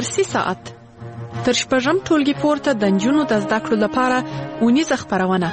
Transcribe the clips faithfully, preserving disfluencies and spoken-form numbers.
درسي ساعت تر شپږم ټولګي پورته د نجونو د زده کړو لپاره اونیزه خپرونه.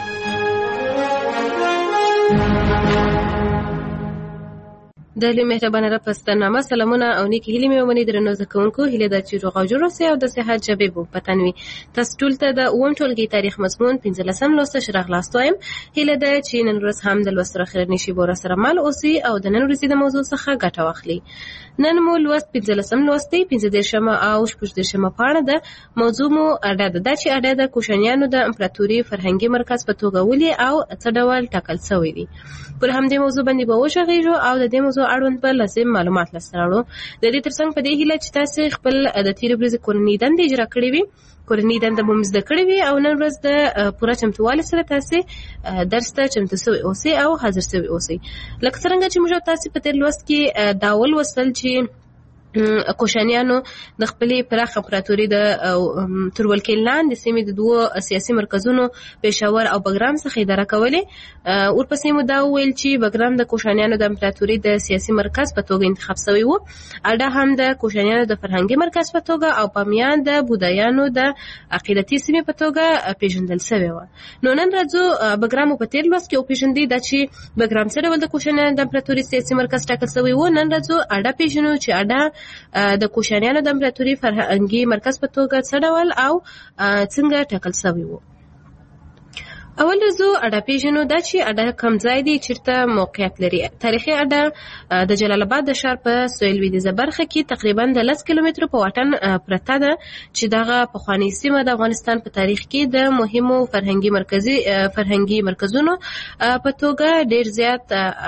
د لوی مهربانه رب ستنامه سلامونه او نیک هیلې مې ومني درنو زده کوونکو، هیله ده چې روغ او جوړ اوسئ او د صحت ژبې مو په تن وي. تاسو ټول ته د اووم ټولګي تاریخ مضمون پنځلسم لوست ښه راغلاست وایم. هیله ده چې نن ورځ هم د لوست اخرنۍ شیبو راسره مل اوسئ او د نن ورځې د موضوع څخه ګټه واخلئ. نن مو لوست پنځلسم لوست دی، پنځه دېرشمه او شپږ دېرشمه پاڼه ده. موضوع مو اډه ده، دا چې اډه د کوشانیانو د امپراتوري فرهنګي مرکز په توګه ولې او څه ډول ټاکل شوی دی. پر همدې موضوع باندې به وغږیږو او د دې موضوع اړوند به لازم معلومات لاسته راوړو. د دې ترڅنګ په دې هیله چې تاسو خپل د تیرې ورځې کورنۍ دندې اجرا کړې وي، کورنۍ دنده مو زده کړې وي او نن ورځ د پوره چمتووالي سره تاسو درس ته چمتو شوي اوسئ او حاضر شوي اوسئ. لکه څنګه چې موږ تاسو په تیر لوست کې دا ولوستل چې کوشانیانو د خپلې پراخه امپراتوري د تر ولکې لاندې سیمې د دوه سیاسي مرکزونو پېښور او بګرام څخه اداره کولې. ورپسې مو دا وویل چې بګرام د کوشانیانو د امپراتوري د سیاسي مرکز په توګه انتخاب شوی و، اډه هم د کوشانیانو د فرهنګي مرکز په توګه او بامیان د بودایانو د عقیدتي سیمې په توګه پیژندل شوی و. نو نن راځو بګرام په تیر لوست کې وپېژندې دا چې بګرام څه ډول د کوشانیانو د امپراتوري سیاسي مرکز ټاکل شوی و. نن راځو اډه پیژنو چې اډه د کوشانیانو د امپراتوري فرهنګي مرکز په توګه څه ډول او څنګه ټاکل شوی و. اول رزو اډه پیژنو دا چې اډه کوم ځای دی چیرته موقعیت لري. تاریخي اډه د جلال آباد د ښار په سویل لویدیځه برخه کې تقریبا د لس کیلومترو په واټن پرته ده چې دغه پخوانۍ سیمه د افغانستان په تاریخ کې د مهمو فرهنګي مرکزي فرهنګي مرکزونو په توګه ډیر زیات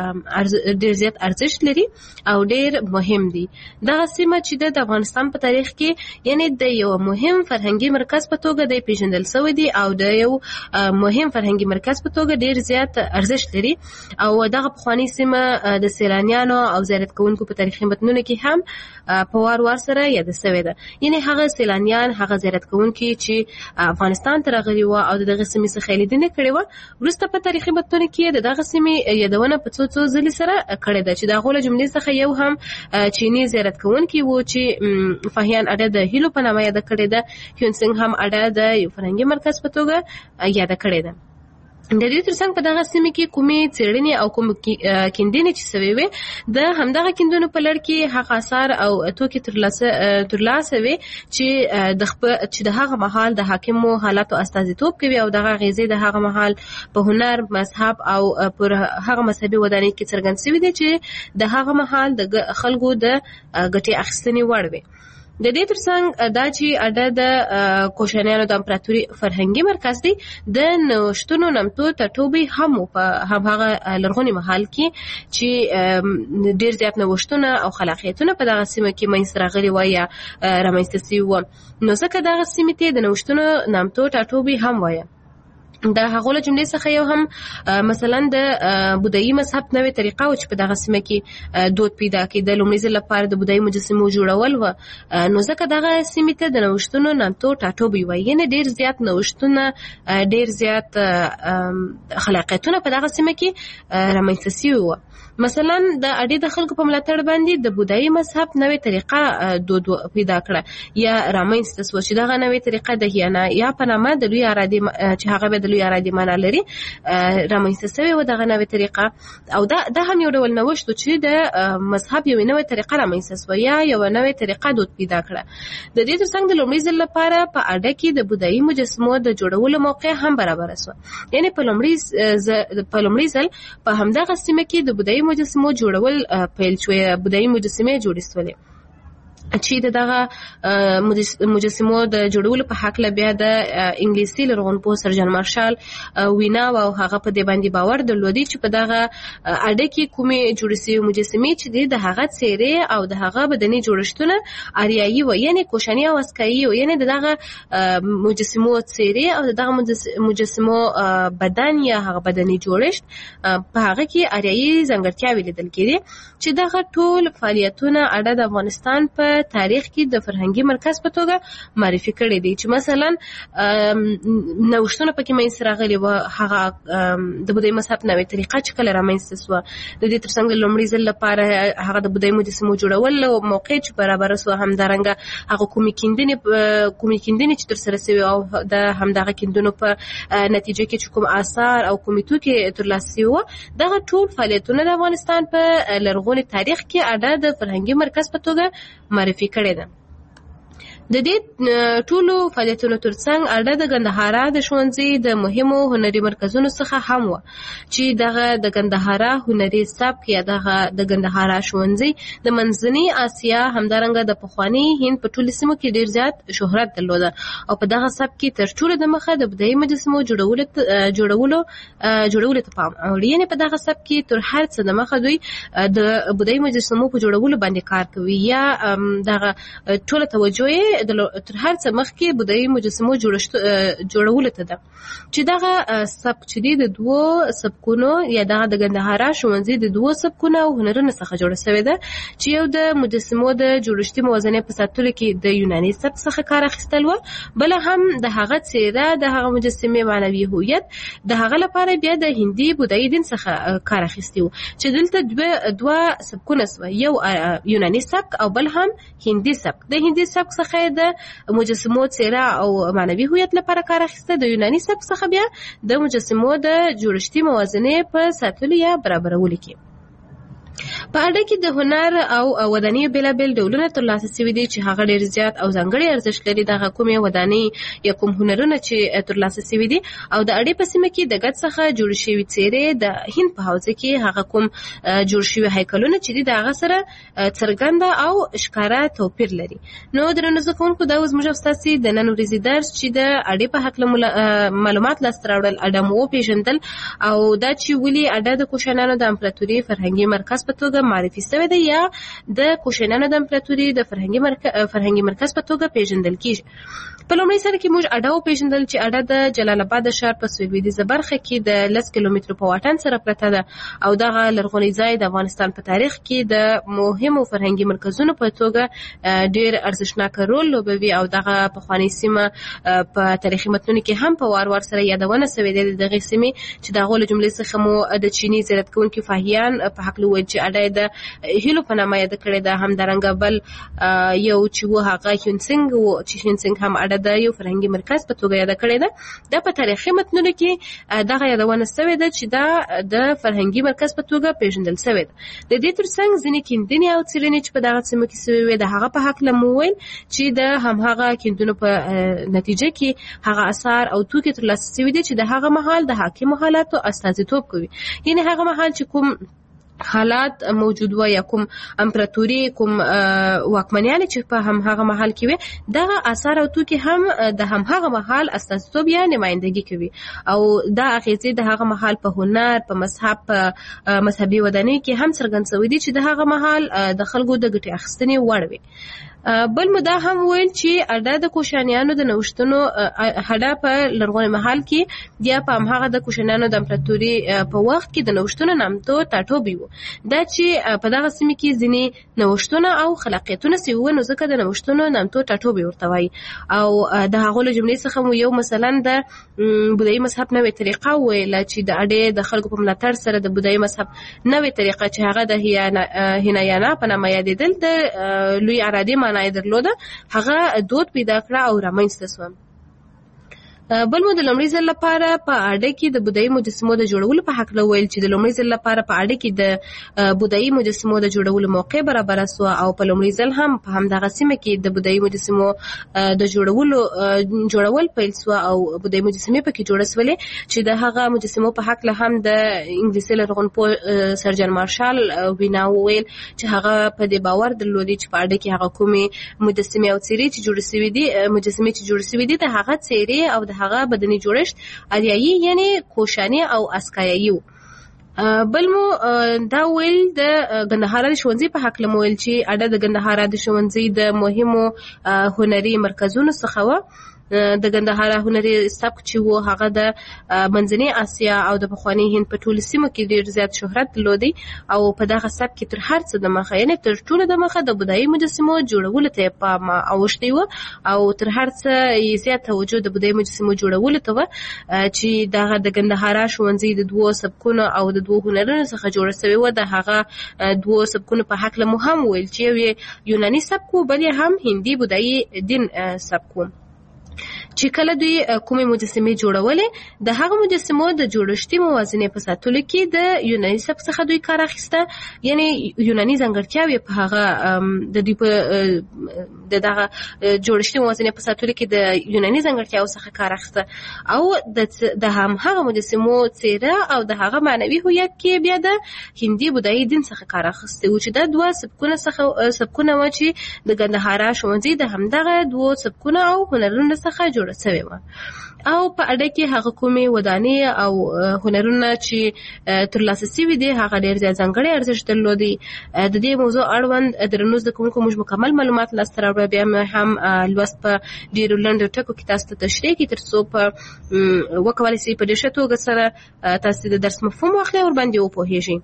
ډیر زیات ارزښت لري او ډیر مهم دي. دغه سیمه چې د افغانستان په تاریخ کې یعنی د یو مهم فرهنګي مرکز په توګه د پیژندل شوی دی او د یو مهم فرهنګي مرکز په توګه ډیر زیات ارزښت لري او دغه پخوانی سیمه د سیلانیانو او زیارت کوونکو په تاریخي متنونو کې هم په وار وار سره یاد شوی ده. یعنی هغه سیلانیان هغه زیارت کوونکي چې افغانستان ته راغلي و او دغه سیمې څخه لیدنه کړې و، وروسته په تاریخي متنونو کې دغه سیمې یادونه په څو څو ځلې سره کړې ده چې د هغو له جملې څخه یو هم چینی زیارت کوونکي و چې فاهیان اډه د هیلو په نامه یاد کړې ده. هیون سنګ هم اډه د یو فرهنګي مرکز په توګه یاد کړې ده. د دې ترڅنګ په دغه سیمه کې کومې څېړنې او کوم کیندنې چې شوې وې د همدغه کیندنو په لړ کې هغه آثار او توکي ترلاسه ترلاسه وې چې د چې د هغه مهال د حاکمو حالاتو استازیتوب کوي او دغه غیزې د هغه مهال په هنر، مذهب او پر هغه مذهبي ودانۍ کې څرګند شوي دي چې د هغه مهال د خلکو د ګټې اخیستنې وړ وي. د دې ترڅنګ دا چې اډه د کوشانیانو د امپراتوري فرهنګي مرکز دی د نوښتونو نمتو ټاټوبی هم په هغه لرغوني محل کې چې ډیر زیات نوښتونه او خلاقیتونه په دغه سیمه کې منځته راغلي وای یا رامنځته شوي و، نو ځکه دغه سیمې ته د نوښتونو نمتو ټاټوبی هم وایي. د هغو له جملې څخه یو هم مثلا د بودایي مذهب نوې طریقه و چې په دغه سیمه کې دود پیدا کېده. لومړي ځل لپاره د بودایي مجسمو جوړول و، نو ځکه دغه سیمې ته د نوښتونو نامتو ټاټوبی وایي. یعنې ډېر زیات نوښتونه، ډېر زیات خلاقیتونه په دغه سیمه کې رامنځته شوي وو. مثلا د اډې د خلکو په ملاتړ باندې د بودایي مذهب نوې طریقه دود پیدا کړه یا رامنځته شوه چې دغه نوې طریقه د هیانا یا په نامه د لوی ارادې چې هغه به د لوی ارادې معنا لري رامنځته شوې وه دغه نوې طریقه. او دا دا هم یو ډول نوښت و چې د مذهب یوې نوې طریقه رامنځته شوه یا یوه نوې طریقه دود پیدا کړه. د دې ترڅنګ د لومړي ځل لپاره په اډه کې د بودایي مجسمو د جوړولو موقع هم برابره شوه. یعنې په لومړي په لومړي ځل په همدغه سیمه کې د بودایي مجسمو جوړول پیل شوی، بودایي مجسمې جوړې شولې چې دغه مجسمو د جوړولو په حق بیا د انګلیسي لرغونپوه سر جان مارشال وینا او هغه په دې باندې باور درلودي چې په دغه اډه کې کومې جوړې شوې مجسمې چې د هغه څېرې او د هغه بدني جوړښتونه اریایي و، یعنې کوشاني او اسکایي و، یعنې دغه مجسمو څېرې او دغه مجسمو بدن یا هغه بدني جوړښت په هغه کې اریایي ځانګړتیاوې لیدل کېدې چې دغه ټول فعالیتونه اډه د افغانستان په په تاریخ کې د فرهنګي مرکز په توګه معرفي کړی دی چې مثلا نوښتونه پکې منځ راغلي و. هغه د بودایي مذهب نوې طریقه چې کله رامنځته سوه د دې ترڅنګ د لومړي ځل لپاره هغه د بودایي مجسمو جوړول او موقع چې برابر سوه، همدارنګه هغه کومې کیندنې کومې کیندنې چې ترسره سوي او د همدغه کیندنو په نتیجه کې چې کوم آثار او کومې توکي ترلاسه سوي وو، دغه ټول فعالیتونه د افغانستان په لرغوني تاریخ کې اډه د فرهنګي مرکز په توګه معرفي کړې ده. د دې ټولو فعالیتونو ترڅنګ اډه د ګندهارا د ښوونځي د مهمو هنري مرکزونو څخه هم و چې دغه د ګندهارا هنري سبک یا دغه د ګندهارا ښوونځي د منځنۍ اسیا همدارنګه د پخواني هند په ټولو سیمو کې ډیر زیات شهرت درلوده او په دغه سبک کې تر ټولو د مخه د بودایي مجسمو جوړولو جوړولو جوړولو ته پام اړوي. یعنې په دغه سبک کې تر هر څه د مخه دوی د بودایي مجسمو په جوړولو باندې کار کوي یا دغه ټول توجه تر هر څه مخکې بودایي مجسمو جوړولو ته ده چې دغه سبک چې دی د دوو سبکونو یا دغه د ګندهارا ښوونځي د دوو سبکونو او هنرونو څخه جوړه شوې ده چې یو د مجسمو د جوړښتي موازنې په ساتلو کې د یوناني سبک څخه کار اخیستل و، بل هم د هغه څیره د هغه مجسمې معنوي هویت د هغه لپاره بیا د هندي بودایي دین څخه کار اخیستی و چې دلته دوه سبکونه سوه، یو یوناني سبک او بل هم هندي سبک. د هندي سبک څخه د مجسمو څیره او معنوي هویت لپاره کار اخیسته، د یوناني سبک څخه بیا د مجسمو د جوړښتي موازنې په ساتلو یا برابرولو کې. په اډه کې د هنر او ودانیو بېلابېل ډولونه ترلاسه شوي دي چې هغه ډېر زیات او ځانګړی ارزښت لري. دغه کومې ودانۍ یا کوم هنرونه چې ترلاسه شوي دي او د اډې په سیمه کې د ګډ څخه جوړ شوي څیرې د هند په حوزه کې هغه کوم جوړ شوي هیکلونه چې دي د هغه سره څرګنده او ښکاره توپیر لري. نو درنو زده کوونکو، دا اوس موږ او ستاسې د نن ورځې درس چې د اډې په هکله معلومات لاسته راوړل، اډه مو وپېژندل او دا چې ولې اډه د کوشانیانو د امپراتوري فرهنګي مرکز په توګه معرفي شوی دی یا د کوشانیانو د امپراتوري د فرهنګي مرکز فرهنګي مرکز په توګه پیژندل کیږي. په لومړي سر کې موږ اډه وپېژندل چې اډه د جلال آباد ښار په سویلویدیځه برخه کې د لس کیلومترو په واټن سره پرته ده او دغه لرغونی ځای د افغانستان په تاریخ کې د مهمو فرهنګي مرکزونو په توګه ډېر ارزښتناک رول لوبوي او دغه پخوانۍ سیمه په تاریخي متنونو کې هم په وار وار سره یادونه شوې ده. د دغې سیمې چې د هغو له جملې څخه مو د چیني زیارت کوونکي فاهیان په هکله وویل چې اډه د هیلو په نامه یاده کړې ده. همدارنګه بل یو چې و هغه هیونسنګ و چې هیونسنګ هم اډه د یو فرهنګي مرکز په توګه یاده کړې ده. دا په تاریخي متنونو کې دغه یادونه شوې ده چې دا د فرهنګي مرکز په توګه پیژندل شوې ده. د دې ترڅنګ ځینې کیندنې او څېړنې چې په دغه سیمه کې شوې وې د هغه په هکله مو وویل چې د همهغه کیندنو په نتیجه کې هغه اثار او توکي ترلاسه شوي دي چې د هغه مهال د حاکمو حالاتو استازیتوب کوي. یعنې هغه مهال چې کوم حالات موجود و یا کوم امپراتوري کوم واکمنیان چې په هم هغه محل کې وي، دغه آثار او توکي هم د هم هغه محل استازیتوب یا نمائندګي کوي او دا اغیزې د هغه محل په هنر، په مذهب، په مذهبي ودانۍ کې هم څرګند شوي دي چې د هغه محل د خلکو د ګټې اخیستنې وړ وي. بل مو دا هم ویل چې اډه د کوشانیانو د نوښتونو اډه په لرغوني محل کې یا په همهغه د کوشانیانو د امپراتوري په وخت کې د نوښتونو نامتو ټاټوبی و. دا چې په دغه سیمه کې ځینې نوښتونه او خلاقیتونه سوي وو، نو ځکه د نوښتونو نامتو ټاټوبی ورته وایي. او د هغو له جملې څخه مو یو مثلا د بودایي مذهب نوې طریقه وویله چې د اډې د خلکو په ملاتړ سره د بودایي مذهب نوې طریقه چې هغه د هینایانا په نامه یادېدل د لوی ارادې معنی درلوده، هغه دود پیدا کړه او رامنځته شوه. بل مو د لومړي ځل لپاره په اډه کې د بودایي مجسمو د جوړولو په هکله ویل چې د لومړي ځل لپاره په اډه کې د بودایي مجسمو د جوړولو موقع برابره سوه او په لومړي ځل هم په همدغه سیمه کې د بودایي مجسمو د جوړولو جوړول پیل سوه او بودایي مجسمې پکې جوړه سولې چې د هغه مجسمو په هکله هم د انګلیسي لرغونپوه سر جان مارشال وینا وویل چې هغه په دې باور درلودی چې په اډه کې هغه کومې مجسمې او څیرې چې جوړې سوي دي مجسمې چې جوړې سوي دي د هغه څیرې او د هغه بدني جوړښت اریایي یعنی کوشاني او اسکایي و. بل مو دا ویل د ګندهارا د ښوونځي په هکله مو ویل چې اډه د ګندهارا د ښوونځي د مهمو هنري مرکزونو څخه و د ګندهارا هنري سبک چې وو هغه د منځنۍ اسیا او د پخواني هند په ټولو سیمو کې ډېر زیات شهرت درلودی او په دغه سبک کې تر هر څه د مخه یعنې تر ټولو د مخه د بودایي مجسمو جوړولو ته پام اوښتی و او تر هر څه زیات توجه د بودایي مجسمو جوړولو ته و چې دغه د ګندهارا ښوونځي د دوو سبکونو او د دوو هنرونو څخه جوړه شوې وه. د هغه دوو سبکونو په هکله مو هم ویل چې یو یې یوناني سبک و، بل یې هم هندي بودایي دین سبک و. چې کله دوی کومې مجسمې جوړولې د هغه مجسمو د جوړښتي موازنې په ساتلو کې د یوناني سبک څخه دوی کار اخیسته، یعنې یوناني ځانګړتیاوې په هغه د دوی په د دغه جوړښتي موازنې په ساتلو کې د یوناني ځانګړتیاو څخه کار اخیسته او د هم هغه مجسمو څیره او د هغه معنوي هویت کې بیا د هندي بودایي دین څخه کار اخیستی و چې دا دوه سبکونه څخه سبکونه و چې د ګندهارا ښوونځي د همدغه دوو سبکونه او هنرونو څخه جوړ سوی و. او په اډه کې هغه کومې ودانې او هنرونه چې ترلاسه سوي دي هغه ډېر زیات ځانګړی ارزښت درلودی. د دې موضوع اړوند درنو زده کوونکو موږ مکمل معلومات لاسته راوړو، بیا هم لوست په ډېرو لنډو ټکو کې تاسو ته تشریح کړي تر څو په وکولی سي په ډېر ښه توګه سره تاسو د درس مفهوم واخلئ او ورباندې وپوهېږئ.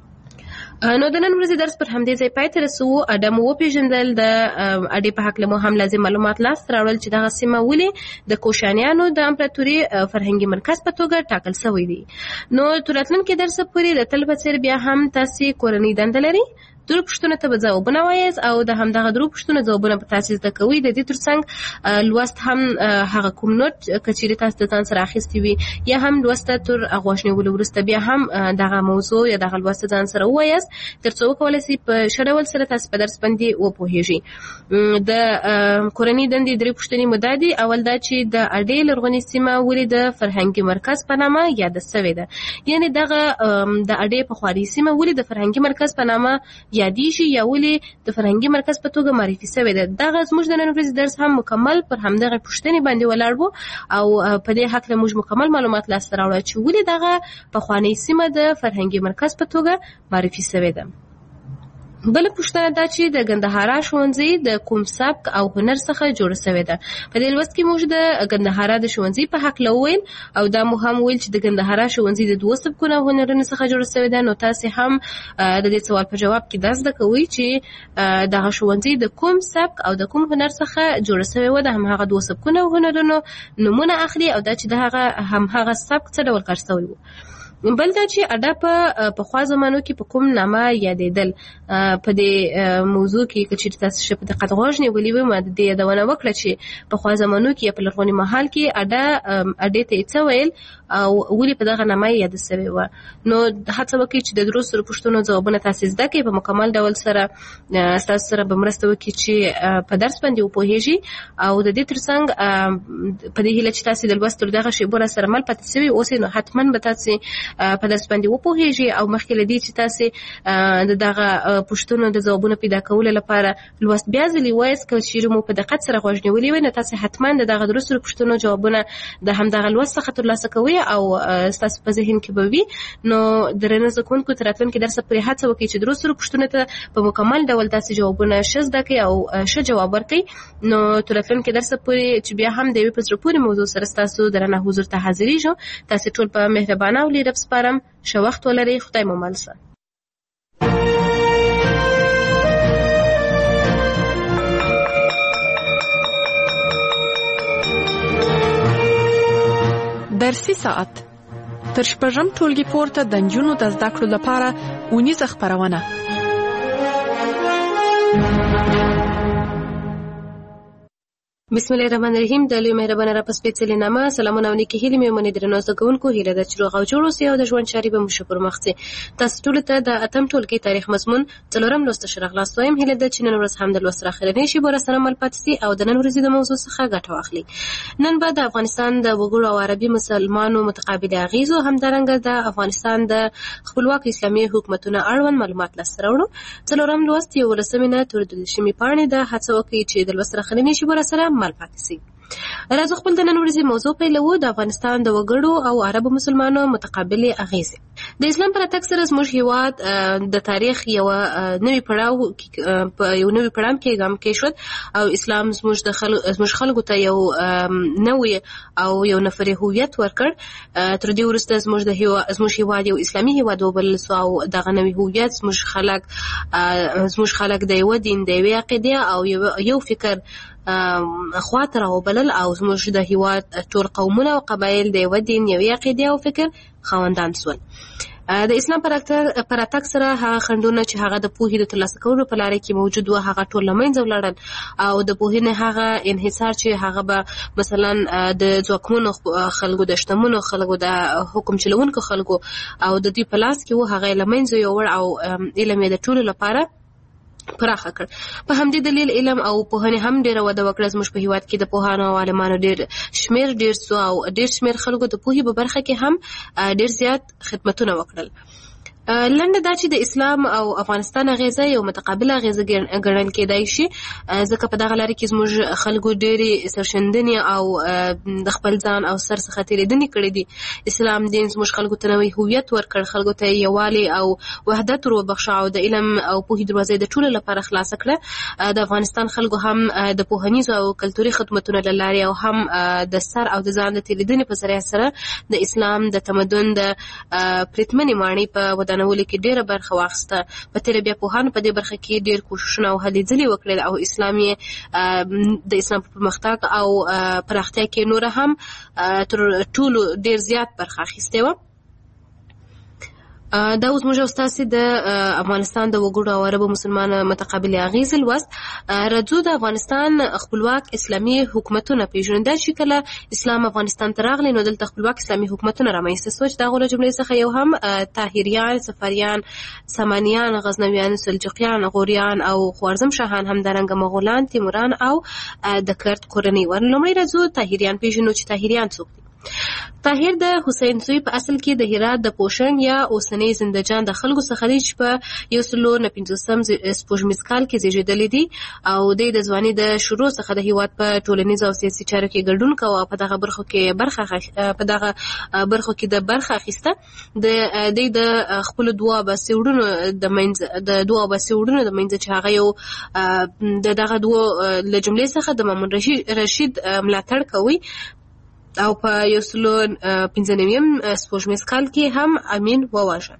نو د نن ورځې درس پر همدې ځای پای ته رسوو. اډه مو وپېژندل، د اډې په هکله مو هم لازم معلومات لاسته راوړل چې دغه سیمه ولې د کوشانیانو د امپراتوري فرهنګي مرکز په توګه ټاکل شوی دی. نو تر راتلونکي درسه پورې د تل په څېر بیا هم تاسې کورنۍ دنده لرئ، درو پوښتنو ته به ځوابونه وایاست او د همدغه درو پوښتنو ځوابونه به تاسې زده کوئ. د دې ترڅنګ لوست هم هغه کوم نوټ که چیرې تاسو د ځان سره اخیستی وي یا هم لوسته تر غوږ نیولو وروسته بیا هم دغه موضوع یا دغه لوست ځان سره ووایاست تر څو وکولی سي په ښه ډول سره تاسو په درس باندې وپوهېږئ. د کورنۍ دندې درې پوښتنې مو دا دي. اول دا چې د اډې لرغونې سیمه ولې د فرهنګي مرکز په نامه یاده سوې ده، یعنې دغه د اډې پخوانۍ سیمه ولې د فرهنګي مرکز په نامه یادېږي یا ولې د فرهنګي مرکز په توګه معرفي شوې ده. دغه زموږ د نن ورځې درس هم مکمل پر همدغه پوښتنې باندې ولاړ و او په دې هکله موږ مکمل معلومات لاسته راوړل چې ولې دغه پخوانۍ سیمه د فرهنګي مرکز په توګه معرفي شوې ده. بله پوښتنه دا چې د ګندهارا ښوونځي د کوم سبک او هنر څخه جوړه شوې ده. په دې لوست کې موږ د ګندهارا د ښوونځي په هکله وویل او دا مو هم ویل چې د ګندهارا ښوونځي د دوو سبکونو او هنرونو څخه جوړه شوې ده. نو تاسې هم د دې سوال په جواب کې دا زده کوئ چې دغه ښوونځي د کوم سبک او د کوم هنر څخه جوړه شوې وه، د همهغه دوو سبکونو او هنرونو نومونه اخلي او دا چې د هغه همهغه سبک څه ډول کار شوی و. بل دا چې اډه په پخوا زمانو کې په کوم نامه یادېدل. په دې موضوع کې که چېرې تاسو ښه په دقت غوږ نیولي وي ما د دې یادونه وکړه چې پخوا زمانو کې یا په لرغوني مهال کې اډه اډې ته یې څه ویل او ولې په دغه نامه یې یاده سوې وه. نو هڅه وکړئ چې د درو سرو پوښتنو ځوابونه تاسې زده کړئ په مکمل ډول سره. ستاسو سره به مرسته وکړي چې په درس باندې وپوهېږئ او د دې ترڅنګ په دې هیله چې تاسې د لوست تر دغه شېبو را سره مل پاتې سوي اوسئ نو حتما به تاسې په درس باندې وپوهېږئ او مخکې له دې چې تاسې د دغه پوښتنو د ځوابونو پیدا کولو لپاره لوست بیا ځلې وایاست. که چیرې مو په دقت سره غوږ نیولي وي نو تاسې حتما د دغه درو سرو پوښتنو جوابونه د همدغه لوست څخه ترلاسه کوئ او ستاسو په ذهن کې به وي. نو درنو زده کوونکو تر راتلونکي درسه پورې هڅه وکړئ چې درو سرو پوښتنو ته په مکمل ډول تاسې جوابونه ښه زده کړئ او ښه جواب ورکړئ. نو تر راتلونکي درسه پورې چې بیا هم د یوې په زړه پورې موضوع سره ستاسو درنه حضور ته حاضرېږم. تاسې ټول په مهربانه او لیرب سپارم. ښه وخت ولرئ. خدای مو مل شه. درسي ساعت تر شپږم ټولګي پورته د نجونو د زده کړو لپاره اونیزه خپرونه. بسم الله الرحمن الرحیم. د لوی مهربانه را په سپېڅلې نامه سلامونه او نیکې هیلې مې ومنئ. درنو زده کوونکو هیله ده چې روغ او جوړ اوسئ او د ژوند چارې به مو ښه پرمخ ځي. تاسو ټولو ته د اتم ټولګي تاریخ مضمون څلورم لوست ښه راغلاست وایم. هیله ده چې نن ورځ هم د لوست راخرنۍ شیبو را سره مل پاتې سي او د نن ورځې د موضوع څخه ګټه واخلئ. نن به د افغانستان د وګړو او عربي مسلمانو متقابل اغیزو همدارنګه د افغانستان د خپلواک اسلامي حکومتونو اړوند معلومات لاسته راوړو. څلورم لوست یولسمې نه تر دولسمې پاڼې ده. هڅه وکړئ چې د لوست راخرنۍ شیبو را سره مل پاتې سي. راځو خپل د نن ورځې موضوع پیلوو. د افغانستان د وګړو او عربو مسلمانو متقابلې اغیزې. د اسلام پر راتګ سره زموږ هیواد د تاریخ یو نوی پړاو په یو نوی پړاو کې ګام کې شو او اسلام زموږ د خلکو زموږ خلکو ته یو نوی او یو نفري هویت ورکړ. تر دې وروسته زموږ د هیواد زموږ هیواد یو اسلامي هیواد وبلل سو او دغه نوی هویت زموږ خلک زموږ خلک د یو دین د یو عقیده او یو فکر خواته راوبلل او زموږ د هیواد ټول قومونه او قبایل د یو دین یو عقیده او فکر خاوندان سول. د اسلام پر راتګ سره هغه خنډونه چې هغه د پوهې د ترلاسه کولو په لاره کې موجود و هغه ټول له منځه ولاړل او د پوهې نه هغه انحصار چې هغه به مثلا د ځواکمنو خلکو د شتمنو خلکو د حکم چلوونکو خلکو او د دوی په لاس کې و هغه له منځه یوړ او علم یې د ټولو لپاره پراخه کړ. په همدې دلیل علم او پوهنې هم ډیره وده وکړه. زموږ په هیواد کې د پوهانو او عالمانو ډیر شمیر ډیر سو او ډیر شمیر خلکو د پوهې په برخه کې هم ډیر زیات خدمتونه وکړل. لنډه دا چې د اسلام او افغانستان اغیزه یو متقابله اغیزه ګڼل کېدای شي ځکه په دغه لاره کې زموږ خلکو ډېرې سرښندنې او د خپل ځان او سر څخه تېرېدنې کړې دي. اسلام دین زموږ خلکو ته نوی هویت ورکړ، خلکو ته یووالی او وحدت ور وبخښه او د علم او پوهې دروازې د ټولو لپاره خلاصه کړه. د افغانستان خلکو هم د پوهنیزو او کلتوري خدمتونو له لارې او هم د سر او د ځان د تېرېدنې په ذریعه سره د اسلام د تمدن د پرتمنې ماڼۍ په ودانولو کې ډیره برخه واخیسته. په تېره بیا پوهانو په دې برخه کې ډیر کوښښونه او هلې ځلې وکړل او اسلام یې د اسلام په پرمختګ او پراختیا کې نوره هم تر ټولو ډیر زیات برخه اخیستې وه. دا اوس موږ استاسې د افغانستان د وګړو او عربو مسلمان متقابلې اغیزې لوست. راځو د افغانستان خپلواک اسلامي حکومتونه پیژنو. دا چې کله اسلام افغانستان ته راغلی نو دلته خپلواک اسلامي حکومتونه رامنځته سوه چې د هغو له جملې څخه یو هم طاهریان، صفریان، سامانیان، غزنویان، سلجوقیان، غوریان او خوارزم شاهان، همدارنګه مغولان، تیموران او د کرد کورنۍ ور. لومړی راځو طاهریان پیژنو چې طاهریان څوک دي. طاهر د حسین زوی په اصل کې د هرات د پوشنګ یا اوسنۍ زندجان د خلکو څخه دی چې په یو سلو نه پنځوسم سپوږمیز کال کې زیږېدلی دی او دی د ځوانۍ د شروع څخه د هیواد په ټولنیزو او سیاسي چارو کې ګډون کوه او په دغه برخو کې برخه په دغه برخو کې د برخه اخیسته. د دی د خپلو دوه عباسي وروڼو د منځ د دوه عباسي وروڼو د منځ چې هغه یو د دغه دوه له جملې څخه د مامون رشید ملاتړ کوي او په یو سلو پنځه نویم سپوږمیز کال کې هم امین وواژه.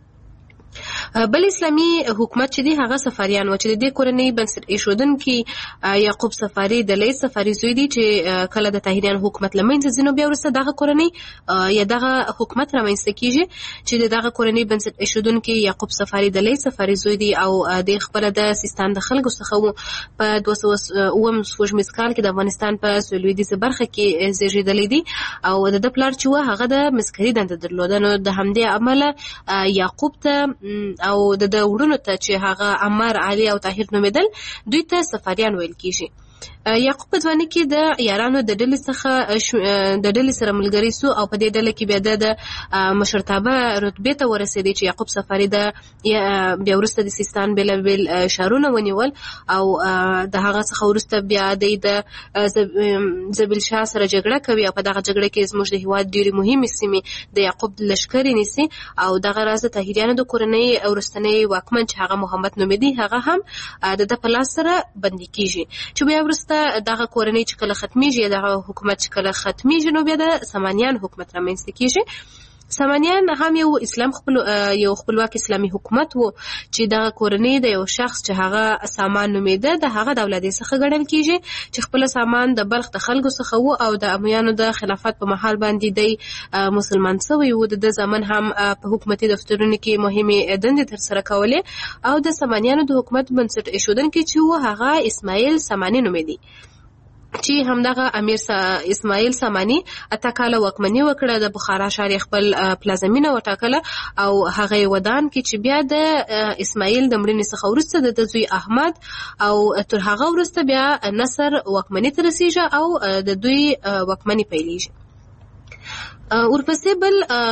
بل اسلامي حکومت چې دی هغه صفاریان و چې د دې کورنۍ بنسټ ایښودونکي یعقوب صفاري د لیث صفاري زوی دی چې کله د طاهریان حکومت له منځه ځي نو بیا وروسته دغه کورنۍ یا دغه حکومت رامنځته کیږي چې د دغه کورنۍ بنسټ ایښودونکي یعقوب صفاري د لیث صفاري زوی دی او د خپله د سیستان د خلکو څخه و. په دوه سوه اووم سپوږمیز کال کې د افغانستان په سویلویدیځه برخه کې زیږېدلی دی او د ده پلار چې و هغه د مسکري دنده درلوده. نو د همدې امله یعقوب ته او د د وړونو ته چې هغه عمر، علي او طاهر نومېدل دوی ته صفاریان ویل کیږي. یعقوب په ځوانۍ کې د یارانو د ډلې څخه د ډلې سره ملګری سو او په دې ډله کې بیا د مشرتابه رتبې ته ورسېدی چې یعقوب صفاري د بیا وروسته د سیستان بېلابېل ښارونه ونیول او د هغه څخه وروسته بیا دی د زبیل شاه سره جګړه کوي او په دغه جګړه کې زموږ د هېواد ډېرې مهمې سیمې د یعقوب لښکرې نیسي او دغه راز د طاهریانو د کورنۍ وروستنی واکمن چې هغه محمد نومېدی هغه هم د ده په لاس سره بندي کیږي. چې بیا وروسته دغه کورنۍ چې کله ختمیږي دغه حکومت چې کله ختمیږي نو بیا د سامانیان حکومت رامنځته کیږي. سامانیان هم یو اسلام خپل یو خپلواک اسلامي حکومت وو چې دغه کورنۍ د یو شخص چې هغه سامان نومېده د هغه د اولادې څخه ګڼل کیږي چې خپل سامان د بلخ د خلکو څخه وو او د امویانو د خلافت په مهال باندې دی مسلمان شوی وو. د زمن هم په حکومتي دفترونو کې مهمې دندې ترسره کولې او د سامانیانو د حکومت بنسټ ایښودونکی چې وو هغه اسماعیل ساماني نومېدی چې همدغه امیر اسماعیل ساماني اته کاله واکمني وکړه. د بخارا ښار خپل پلازمینه وټاکله او هغه یې ودان کې چې بیا د اسماعیل د مړینې څخه وروسته د زوی احمد او تر هغه وروسته بیا نصر واکمني ته رسیږي او د دوی واکمني پیلېږي. ورپسې بل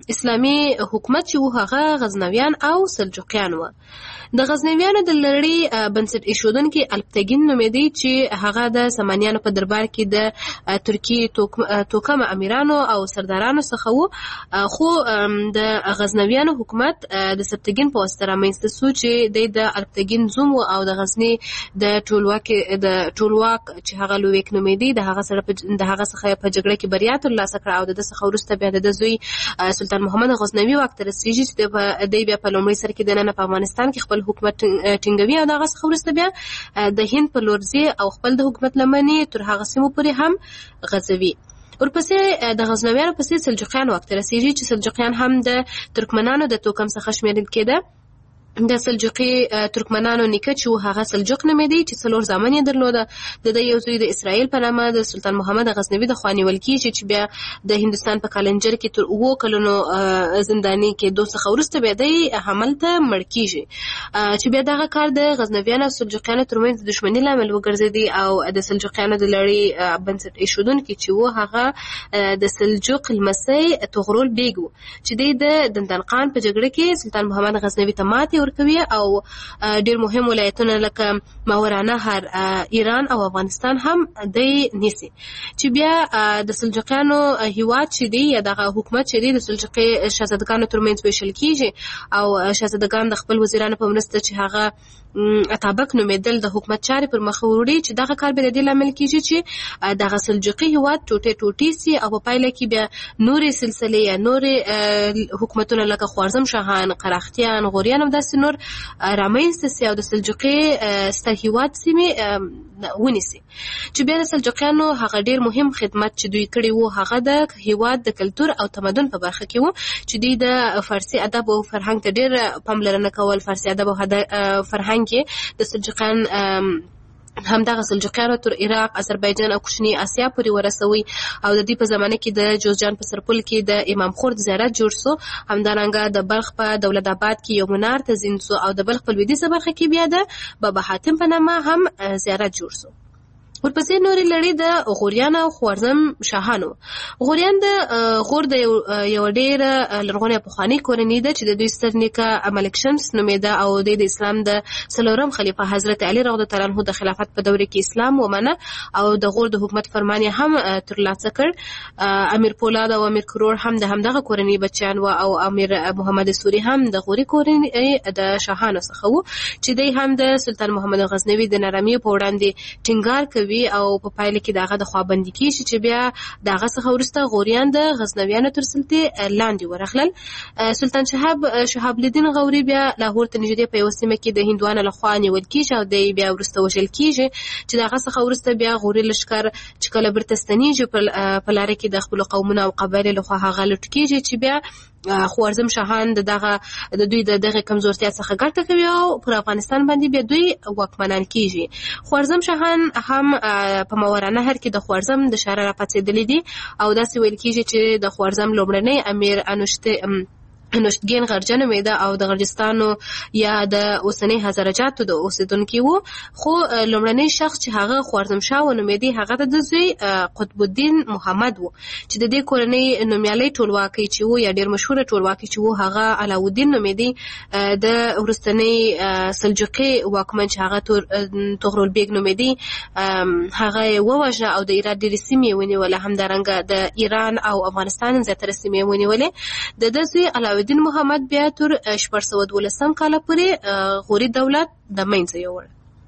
اسلامي حکومت چې و هغه غزنویان او سلجوقیان و. د غزنویانو د لړۍ بنسټ ایښودونکي الپتګین نومېدی چې هغه د سامانیانو په دربار کې د ترکیې توکم امیرانو او سردارانو څخه و، خو د غزنویانو حکومت د سبتګین په واسطه رامنځته سو چې د الپتګین زوم و او د غزني د ټولواک د ټولواک چې هغه لویک نومېدی د هغه سره د هغه څخه په جګړه کې بریا ترلاسه کړه او د څخه وروسته بیا د زوی سلطان محمد غزنوي واک ته رسیږي چې د بیا په لومړي سر کې د نن په افغانستان کې خپل حکومت ټینګوي او دغه څخه وروسته بیا د هند په لور ځي او خپل د حکومت لمنې تر هغه سیمو پورې هم غځوي. ورپسې د غزنویانو پسې سلجوقیان واک ته رسیږي چې سلجوقیان هم د ترکمنانو د توکم څخه شمیرل کېده. د سلجوقي ترکمنانو نیکه چې هغه سلجوق نومېدی چې څلور زامن یې درلوده. د د یو زوی د اسرائیل په نامه د سلطان محمد غزنوي د خوا نیول کېږي چې بیا د هندوستان په کالنجر کې تر اوو کلونو زنداني کېدو څخه وروسته بیا دی هملته مړ کېږي چې بیا دغه کار د غزنویانو او سلجوقیانو ترمنځ د دښمنۍ لامل وګرځېدی او د سلجوقیانو د لړۍ بنسټ ایښودونکي چې و هغه د سلجوق لمسی طغرل بیګ و چې دی د دندنقان په جګړه کې سلطان محمد غزنوي ته ماتې ورکوي او ډیر مهم ولایتونه لکه ماورانهر، ایران او افغانستان هم دی نیسي چې بیا د سلجوقیانو هیواد چې دی یا دغه حکومت چې دی د سلجوقي شاهزادګانو ترمنځ ویشل کیږي او شاهزادګان د خپل وزیرانو په مرسته چې هغه اتابک نومېدل د حکومت چارې پر مخ وړي چې دغه کار به د دې لامل کیږي چې دغه سلجوقي هیواد ټوټه ټوټي سي او په پایله کې بیا نورې سلسلې یا نورې حکومتونه لکه خوارزم شاهان، قراختیان، غوریان او داسې نور رامنځته سي او د سلجوقي ستر هیواد سیمې ونیسي چې بیا د سلجوقیانو هغه ډیر مهم خدمت چې دوی کړی وو هغه د هیواد د کلتور او تمدن په برخه کې وو چې دوی د فارسي ادب او فرهنګ ته ډیر پاملرنه کول. فارسي ادب او فرهنګ کې د سلجوقیان همدغه سلجوقیانو تر عراق، آذربایجان او کوچنی اسیا پورې ورسوي او د دې په زمانه کې د جوزجان په سرپل کې د امام خورد زیارت جوړ سو. همدارنګه د بلخ په دولت آباد کې یو منار تزین سو او د بلخ په لویدیځه برخه کې بیا د بابا حاتم په نامه هم زیارت جوړ سو. ورپسې نورې لړۍ د غوریان او خوارزم شاهانو. غوریان د غور د یو ډېر لرغونې پخوانۍ کورنۍ ده چې د دوی ستر نیکه ملک شمس نومېده او د اسلام د څلورم خلیفه حضرت علي رضی الله تعالی عنه د خلافت په دوره کې اسلام ومنه او د غور د حکومت فرمان یې هم ترلاسه کړ. امیر پولاد او امیر کرور هم د همدغه کورنۍ بچیان و او امیر محمد سوري هم د غوري کورنۍ د شاهانو څخه و چې دوی هم د سلطان محمد غزنوي د نرمۍ په وړاندې ټینګار کوي او په پایله کې دغه د خوابندي کیږي چې بیا دغه څخه وروسته غوریان د غزنویانو تر سلطې لاندې ورغلل. سلطان شهاب شهاب الدین غوري بیا لاهور ته نږدې په یو سیمه کې د هندوانو لخوا نیول کیږي او د بیا وروسته وژل کیږي چې دغه څخه وروسته بیا غوري لښکر چې کله بیرته ستنیږي په لاره کې د خپل قومونو او قبایلو لخوا هغه لوټ کیږي چې بیا خوارزم شاهان د دغه د دوی د دغه کمزورتیا څخه ګټه کوي او پر افغانستان باندې بیا دوی واکمنان کیږي. خوارزم شاهان هم په ماورانهر کې د خوارزم د شهر راپاڅېدلي دي او داسې ویل کیږي چې د خوارزم لومړنی امیر انوشته نوشتګین غرجه نومېده او د غرجستانو یا د اوسنۍ هزارجاتو د اوسېدونکي وو، خو لومړنی شخص چې هغه خوارزم شاه ونومېدی هغه د زوی قطب الدین محمد وو چې د دې کورنۍ نومیالی ټولواکی چې وو یا ډېر مشهوره ټولواکی چې وو هغه علاودین نومېدی. د وروستنۍ سلجوقي واکمن چې هغه طغرل بیګ نومېدی هغه یې ووژنه او د ایران ډېرې سیمې یې ونیولې. همدارنګه د ایران او افغانستان زیاتره سیمې یې ونیولې. د ده زوی علاودین محمد بیا تر شپږ سوه دولسم کاله پورې غوري دولت د منځه یووړ.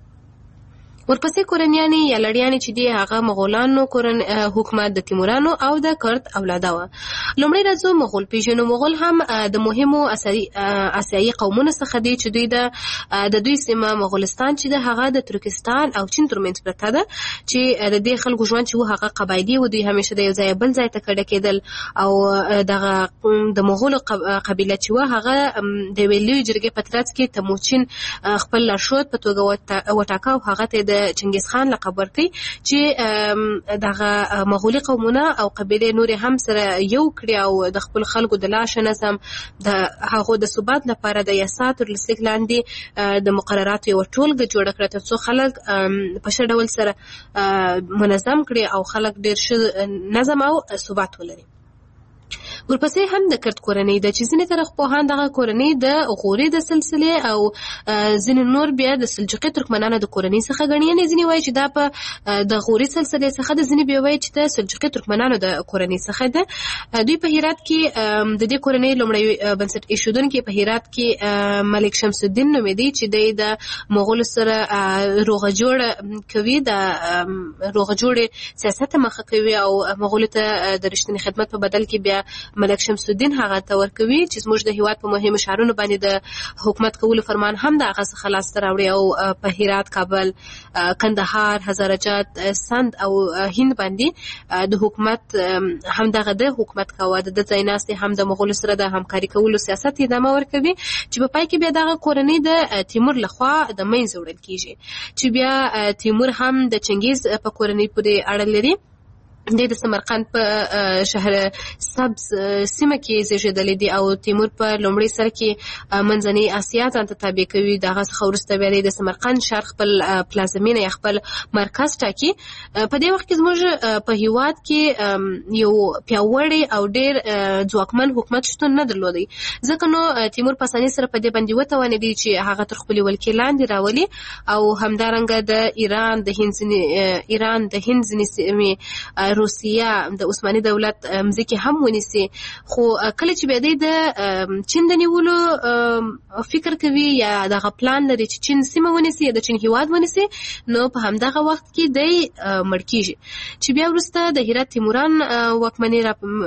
ورپسې کورنیانې یا لړیانې چې دی هغه مغولانو کورن حکومت د تیمورانو او د کرد اولاده وه. لومړی راځو مغول پیژنو. مغول هم د مهمو آسیایي قومونو څخه دی چې دوی د د دوی سیمه مغولستان چې د هغه د ترکستان او چین ترمنځ پرته ده چې د دې خلکو ژوند چې و هغه قبایلي و. دوی همیشه د یو ځای بل ځای ته کډه کېدل او دغه د مغولو قبیله چې و هغه د یوې لویې جرګې په ترڅ کې تموچین خپل لارښود په توګه وټاکه او هغه ته د چنګیز خان لقب ورکړي چې دغه مغولي قومونه او قبیلې نورې هم سره یو کړي او د خپل خلکو د لاشه نظم د هغو د ثبات لپاره د یاسا تر لسلیک لاندې د مقرراتو یوه ټولګه جوړه کړه تر څو خلک په ښه ډول سره منظم کړي او خلک ډېر ښه نظم او ثبات ولري. ورپسې هم د کرد کورنۍ د چې ځینې تاریخپوهان دغه کورنۍ د غوري د سلسلې او ځینې نور بیا د سلجوقي ترکمنانو د کورنۍ څخه ګڼي، یعنې ځینې وایي چې دا په د غوري سلسلې څخه د ځینې بیا وایي چې د سلجوقي ترکمنانو د کورنۍ څخه ده. دوی په هرات کې د دې کورنۍ لومړی بنسټ ایښودونکی په هرات کې ملک شمس الدین نومېدی چې دی د مغولو سره روغه جوړه کوي، د روغه جوړې سیاست مخه کوي او مغولو ته د رښتینې خدمت په بدل کې بیا ملک شمس الدین هغه ته ورکوي چې زموږ د هیواد په مهمو ښارونو باندې د حکومت کولو فرمان هم د هغه څخه لاسته راوړي او په هرات، کابل، کندهار، هزارجات، سند او هند باندې د حکومت هم دغه د حکومت کاوه. د ځای ناستې هم د مغولو سره د همکاري کولو سیاست ادامه ورکوي چې په پای کې بیا دغه کورنۍ د تیمور لخوا د منځه وړل کیږي چې بیا تیمور هم د چنګیز په کورنۍ پورې اړه لري. د سمرقند په شهر سبز سیمه کې زیږېدلی دی او تیمور په لومړي سر کې منځنۍ اسیا ځان ته تابع کوي. د هغه څخه وروسته بیا د سمرقند ښار خپل پلازمینه یا خپل مرکز ټاکي. په دې وخت کې زموږ په هیواد کې یو پیاوړی او ډېر ځواکمن حکومت شتون نه درلودی، ځکه نو تیمور په اسانۍ سره په دې باندې وتوانېدی چې هغه تر خپلې ولکې لاندې راولي او همدارنګه د ایران د هند ځینې ایران د هند ځینې سیمې، روسیه، د عثماني دولت مځکې هم ونیسي. خو کله چې بیا دی د چین د نیولو فکر کوي یا دغه پلان لري چې چین سیمه ونیسي یا د چین هیواد ونیسي، نو په همدغه وخت کې دی مړ کیږي چې بیا وروسته د هرات تیموران واکمني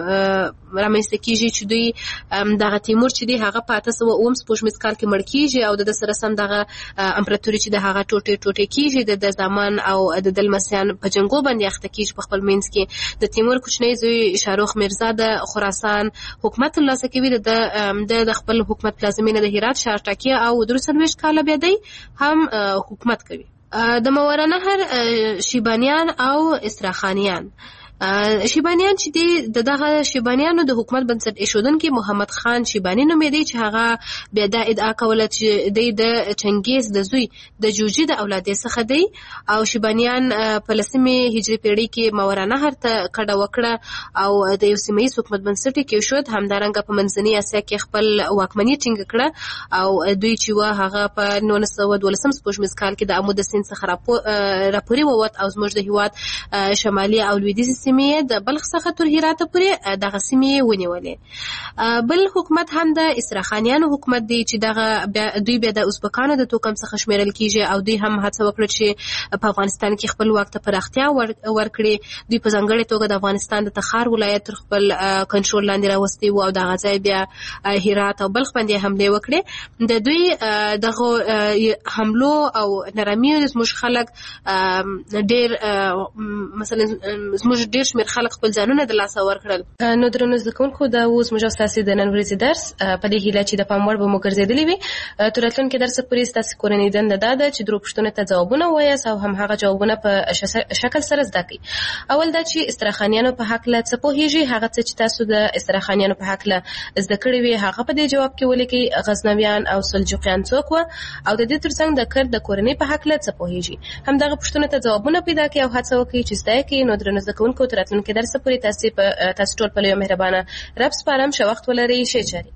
رامنځته کیږي چې دوی دغه تیمور چې دی هغه په اته سوه اووم سپوږمیز کال کې مړ کیږي او د سره سم دغه امپراتوري چې د هغه ټوټې ټوټې کیږي د زمان او د دلمسیان په جنګو باندې اخته کیږي. په خپل منځ کې د تیمور کوچنی زوی شاروخ میرزا د خراسان حکومت ترلاسه کوي، د د خپل حکومت پلازمینه د هرات ښار ټاکي او درې څلوېښت کاله بیا دی هم حکومت کوي. د ماوراءالنهر شیبانیان او استراخانیان شیبانیان چې دی د دغه شیبانیانو د حکومت بنسټ ایښودونکي محمد خان شیباني نومېدی چې هغه بیا دا ادعا کوله چې دی د چنګیز د زوی د جوجي د اولادې څخه دی او شیبانیان په لسمې هجري پیړۍ کې ماوراءالنهر ته کډه وکړه او د یو سیمه ییز حکومت بنسټ یې کېښود. همدارنګه په منځنۍ اسیا کې خپل واکمني ټینګه کړه او دوی چې وه هغه په نولس سوه دولسم سپوږمیز کال کې د امو د سیند څخه راپورې ووت او زموږ د هیواد شمالي او لویدیځې سیمې د بلخ څخه تر هراته پورې دغه سیمې ونیولې. بل حکومت هم د استراخانیانو حکومت دی چې دغه دوی بیا د ازبکانو د توکم څخه شمیرل کیږي او دوی هم هڅه وکړه چې په افغانستان کې خپل واک ته پراختیا ورکړي. دوی په ځانګړې توګه د افغانستان د تخار ولایت تر خپل کنټرول لاندې راوستی و او دغه ځای بیا هرات او بلخ باندې حملې وکړې. د دوی دغه حملو او نرمیو زموږ خلک ډېر مثلا زموږ ډېر شمېر خلک خپل ځانونه د لاسه ورکړل. نو درنو زده کوونکو دا اوس موږ ستاسې د نن ورځې درس په دې هیله چې د پام وړ به مو ګرځېدلی وي. تر راتلونکي درسه پورې ستاسې کورنۍ دنده دا ده چې درو پوښتنو ته ځوابونه ووایاست او همهغه جوابونه په شکل سره زده کړئ. اول دا چې استراخانیانو په هکله څه پوهېږئ، هغه څه چې تاسو د استراخانیانو په هکله زده کړي وي هغه په دې جواب کې ولیکئ. غزنویان او سلجوقیان څوک وه او د دې ترڅنګ د کرد د کورنۍ په هکله څه پوهېږئ. همدغه پوښتنو ته ځوابونه پیدا کړئ او هڅه وکړئ چې زده یې کړئ. نو درنو زده کوونکو تر راتلونکي درسه پورې تاسې په تاسو ټول په لویه مهربانه رب سپارم. ښه وخت ولرئ. ښې چارې.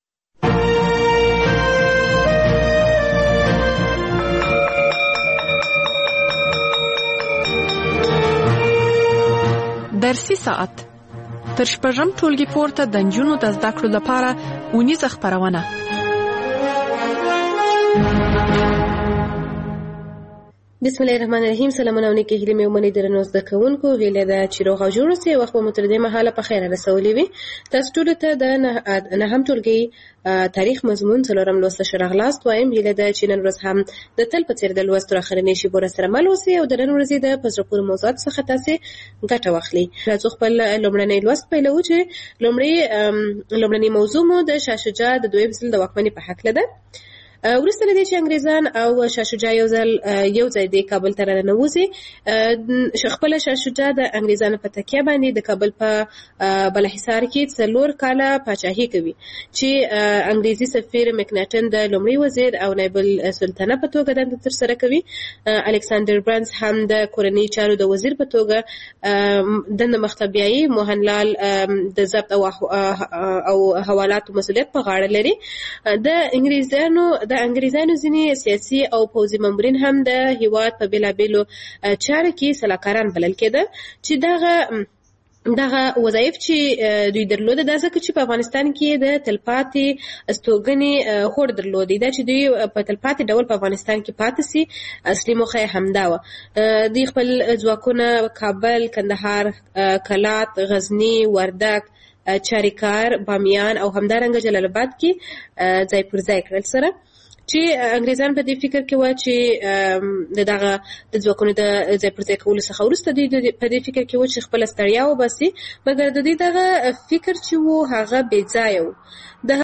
درسي ساعت تر شپږم ټولګي پورته د نجونو د زده کړو لپاره اونیزه خپرونه. بسم الله الرحمن الرحیم. سلامونه او نیکې هیلې مې ومنئ درنو زده کوونکو. هیله ده چې روغ او جوړ اوسئ. وخت به مو تر دې مهاله په خیره رسولی وي. تاسو ټولو ته د نهم ټولګي تاریخ مضمون څلورم لوست ښه راغلاست وایم. هیله ده چې نن ورځ هم د تل په څېر د لوست تر اخرنۍ شېبو راسره مل اوسئ او د نن ورځې د په زړه پورې موضوعاتو څخه تاسې ګټه واخلئ. راځو خپل لومړنی لوست پیلوو چې لومړی لومړنۍ موضوع مو د شاه شجاع د دویم ځل د واکمنۍ په هکله ده. وروسته لدې چې انګریزان او شاه شجاع یو ځل یو ځای د کابل ته راننوځي، خپل شاه شجاع د انګریزانو په تکیه باندې د کابل په بالاحصار کې څلور کاله پاچاهي کوي چې انګریزي سفیر مکناټن د لومړي وزیر او نایب السلطنه په توګه دنده ترسره کوي. الکساندر برنس هم د کورنۍ چارو د وزیر په توګه دنده مخته بیایي. موهنلال د ضبط او او حوالاتو مسؤلیت په غاړه لري. د انګریزانو د انګریزانو ځینې سیاسي او پوځي مامورین هم د هیواد په بیلابیلو چارو کې سلاکاران بلل کېده چې دغه دغه وظایف چې دوی درلوده دا ځکه چې په افغانستان کې د تلپاتې استوګنې هوډ درلودي، دا چې دوی په تلپاتې ډول په افغانستان کې پاتې سي اصلي موخه یې همدا وه. دوی خپل ځواکونه کابل، کندهار، کلات، غزني، وردک، چاریکار، بامیان او همدارنګه جلال آباد کې ځای پر ځای کړل سره چې انګریزان په دې فکر کې و چې د دغه د ځواکونو د ځای پر ځای کولو څخه وروسته دوی په دې فکر کې و چې خپله ستړیا وباسي، مګر د دوی دغه فکر چې و هغه بې ځایه و.